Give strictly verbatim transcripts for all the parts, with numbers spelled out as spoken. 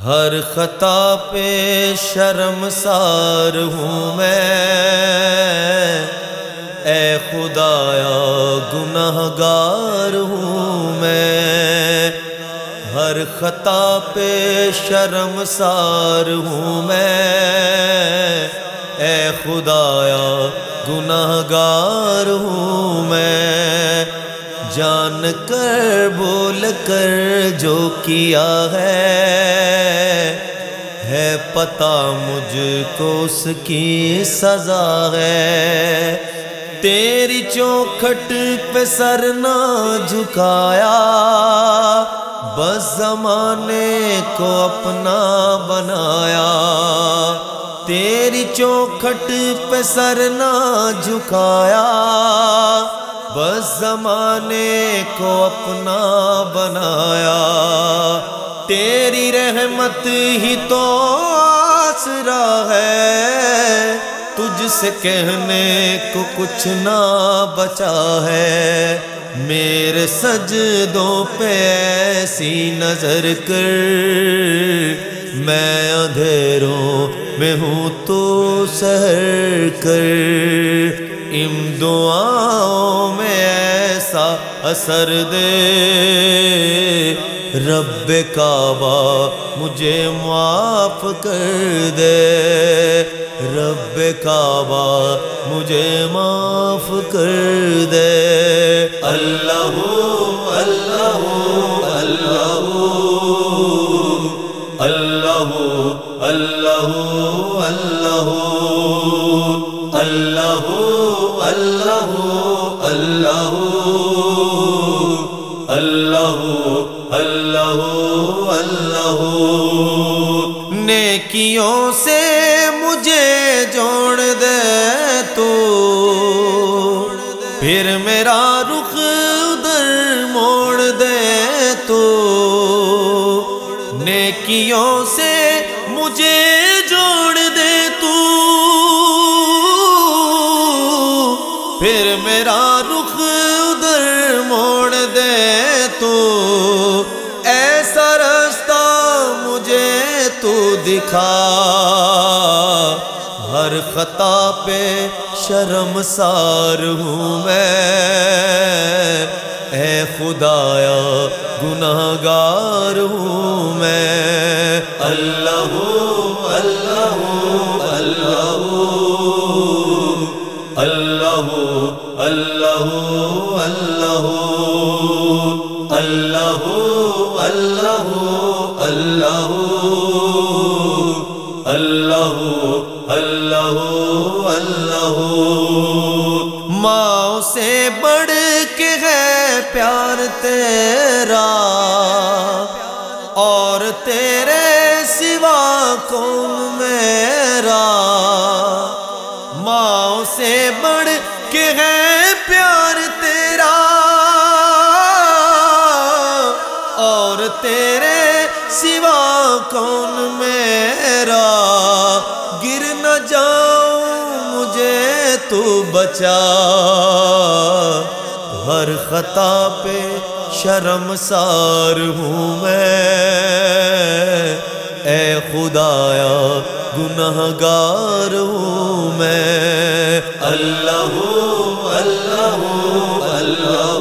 ہر خطا پہ شرمسار ہوں میں، اے خدایا گناہ گار ہوں میں، ہر خطا پہ شرمسار ہوں میں، اے خدایا گناہ گار ہوں میں، جان کر بول کر جو کیا ہے ہے پتہ مجھ کو اس کی سزا ہے، تیری چوکھٹ پہ سر نہ جھکایا، بس زمانے کو اپنا بنایا، تیری چوکھٹ پہ سر نہ جھکایا، بس زمانے کو اپنا بنایا، تیری رحمت ہی تو آسرا ہے، تجھ سے کہنے کو کچھ نہ بچا ہے، میرے سجدوں پہ ایسی نظر کر، میں اندھیروں میں ہوں تو سحر کر، ان دعاؤں میں ایسا اثر دے، رب کعبہ مجھے معاف کر دے، رب کعبہ مجھے معاف کر دے، اللہ اللہ اللہ اللہ اللہ اللہ اللہ اللہ اللہ اللہ اللہ اللہ، نیکیوں سے مجھے جوڑ دے تو، پھر میرا رخ ادھر موڑ دے تو، نیکیوں سے مجھے جوڑ دے تو، پھر میرا رخ ادھر موڑ دے تو، ایسا راستہ مجھے تو دکھا، ہر خطا پہ شرمسار ہوں میں، اے خدایا گناہ گار ہوں میں، اللہ اللہ اللہ اللہ اللہ اللہ اللہ اللہ اللہ اللہ اللہ اللہ، ماں سے بڑھ کے ہے پیار تیرا، اور تیرے سوا کون میرا، ماں سے بڑھ کے ہے پیار تیرا، اور تیرے سوا کون میرا، گر نہ جاؤں مجھے تو بچا، ہر خطا پہ شرمسار ہوں میں، اے خدایا گناہ گار ہوں میں، اللہ اللہ اللہ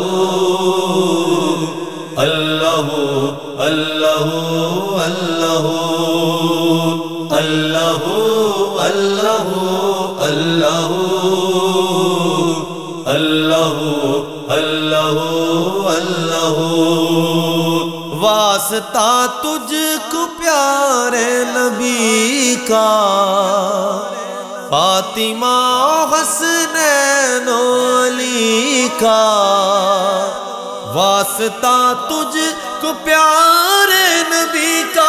اللہ اللہ اللہ اللہ اللہ اللہ اللہ اللہ اللہ، واسطہ تجھ کو پیارے نبی کا، فاطمہ حسنین و علی کا، واسطہ تجھ کو پیارے نبی کا،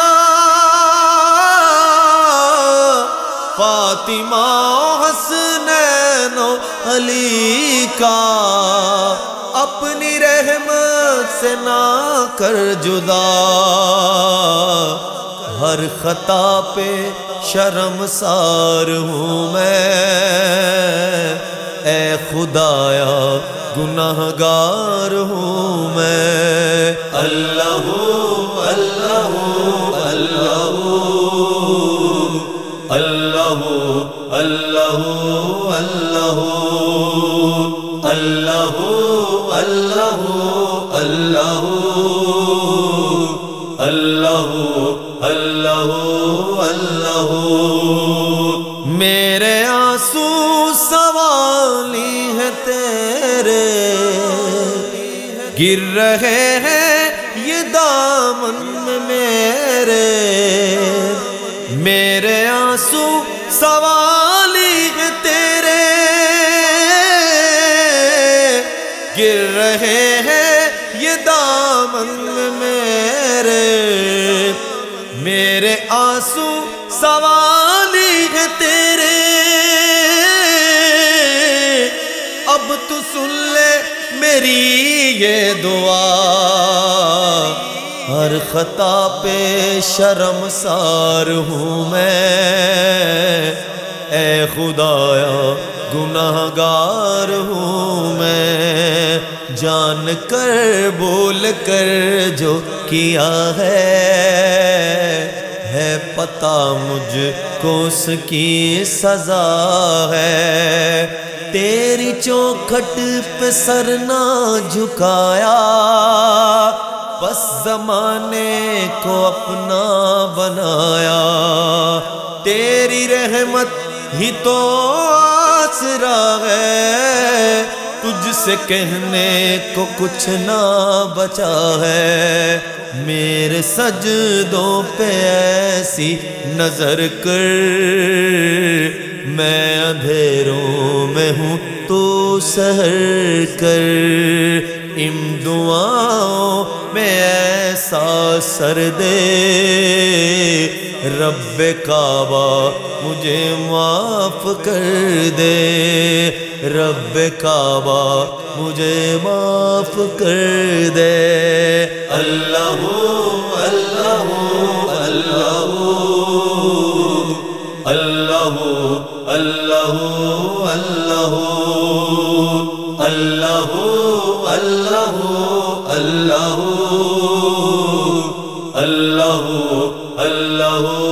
فاطمہ حسنین و علی کا، اپنی رحمت سے نہ کر جدا، ہر خطا پہ شرمسار ہوں میں، اے خدایا گناہ گار ہوں میں، اللہ اللہ اللہ اللہ اللہ اللہ میرے آنسو سوالی ہے تیرے گر رہے ہیں یہ دامن میں میرے میرے آنسو سوالی ہے تیرے گر رہے ہیں یہ دامن میں میرے میرے آنسو سوالی ہے تیرے اب تو سن لے میری یہ دعا ہر خطا پہ شرمسار ہوں میں اے خدایا گناہ گار ہوں میں جان کر بول کر جو کیا ہے ہے پتہ مجھ کو اس کی سزا ہے تیری چوکھٹ پہ سر نہ جھکایا بس زمانے کو اپنا بنایا تیری رحمت ہی تو آسرا ہے تجھ سے کہنے کو کچھ نہ بچا ہے میرے سجدوں پہ ایسی نظر کر میں اندھیروں میں ہوں تو سحر کر ان دعاؤں میں ایسا سر دے رب کعبہ مجھے معاف کر دے رب کعبہ مجھے معاف کر دے اللہ اللہ اللہ اللہ اللہ اللہ اللہ اللہ اللہ اللہ اللہ